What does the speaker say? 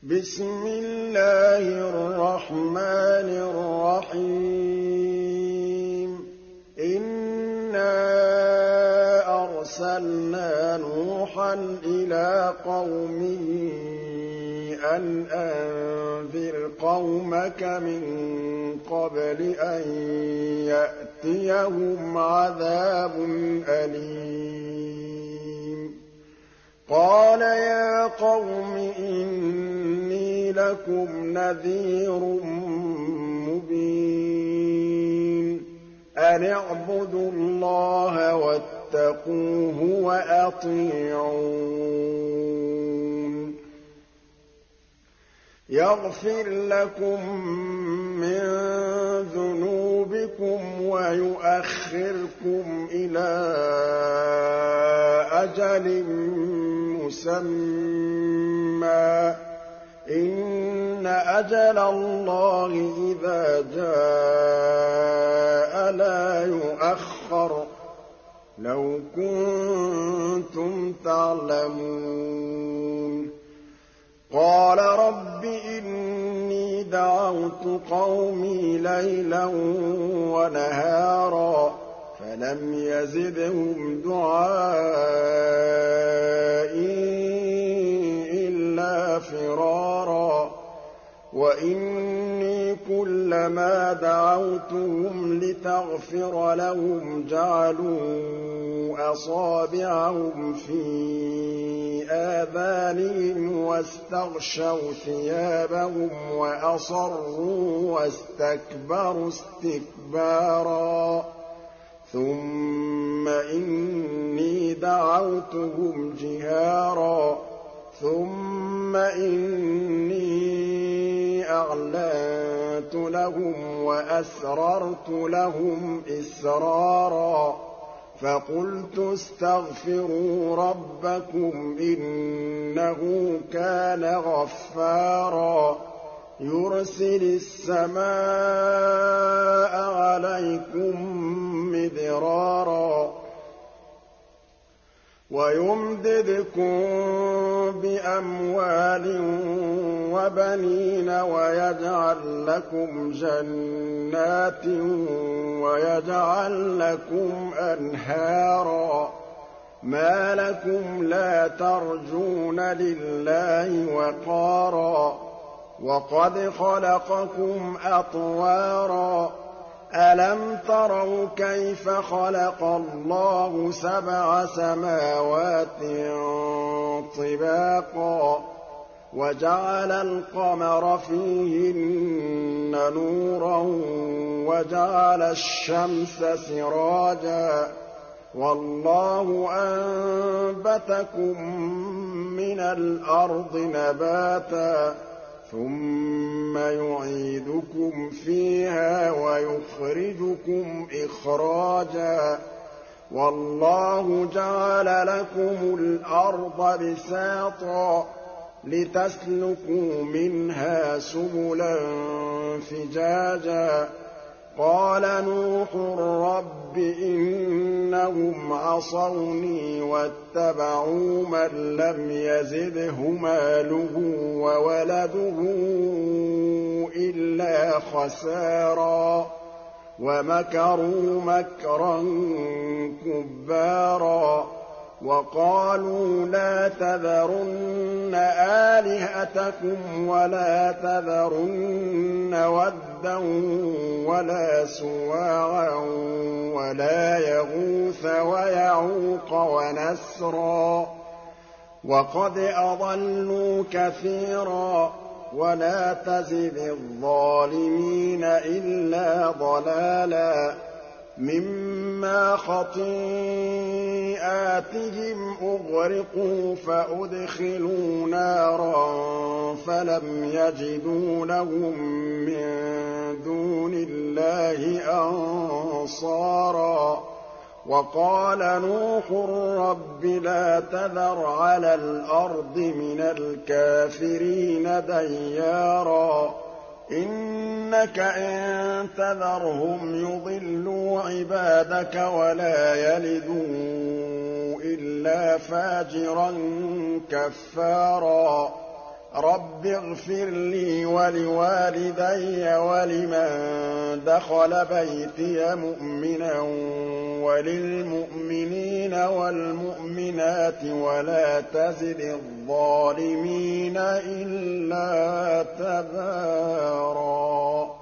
بسم الله الرحمن الرحيم إنا أرسلنا نوحا إلى قومه أن أنذر قومك من قبل أن يأتيهم عذاب أليم قال يا قوم إني لكم نذير مبين أن اعبدوا الله واتقوه وأطيعون يغفر لكم من ذنوبكم ويؤخركم إلى أجل مسمى إن أجل الله إذا جاء لا يؤخر لو كنتم تعلمون قال رب إني دعوت قومي ليلا ونهارا فلم يزدهم دعائي إلا فرارا وإني كلما دعوتهم لتغفر لهم جعلوا أصابعهم في آذانهم واستغشوا ثيابهم وأصروا واستكبروا استكبارا ثم إني دعوتهم جهارا ثم إني أعلنت لهم وأسررت لهم إسرارا فقلت استغفروا ربكم إنه كان غفارا يرسل السماء عليكم مدرارا ويمددكم بأموال وبنين ويجعل لكم جنات ويجعل لكم أنهارا ما لكم لا ترجون لله وقارا وقد خلقكم أطوارا ألم تروا كيف خلق الله سبع سماوات طباقا وجعل القمر فيهن نورا وجعل الشمس سراجا والله أنبتكم من الأرض نباتا ثم يعيدكم فيها ويخرجكم إخراجا والله جعل لكم الأرض بساطا لتسلكوا منها سبلا فجاجا قال نوح رب إنهم عصوني واتبعوا من لم يزده ماله وولده إلا خسارا ومكروا مكرا كبارا وقالوا لا تذرن آلهتكم ولا تذرن ودا ولا سواعا ولا يغوث ويعوق ونسرا وقد أضلوا كثيرا ولا تزد الظالمين إلا ضلالا مما خطيئاتهم أغرقوا فأدخلوا نارا فلم يجدوا لهم من دون الله أنصارا وقال نوح رب لا تذر على الأرض من الكافرين ديارا إنك إن تذرهم يضلوا عبادك ولا يلدوا إلا فاجرا كفارا رَبِّ اغْفِرْ لِي وَلِوَالِدَيَّ وَلِمَن دَخَلَ بَيْتِيَ مُؤْمِنًا وَلِلْمُؤْمِنِينَ وَالْمُؤْمِنَاتِ وَلَا تَزِدِ الظَّالِمِينَ إِلَّا تَبَارًا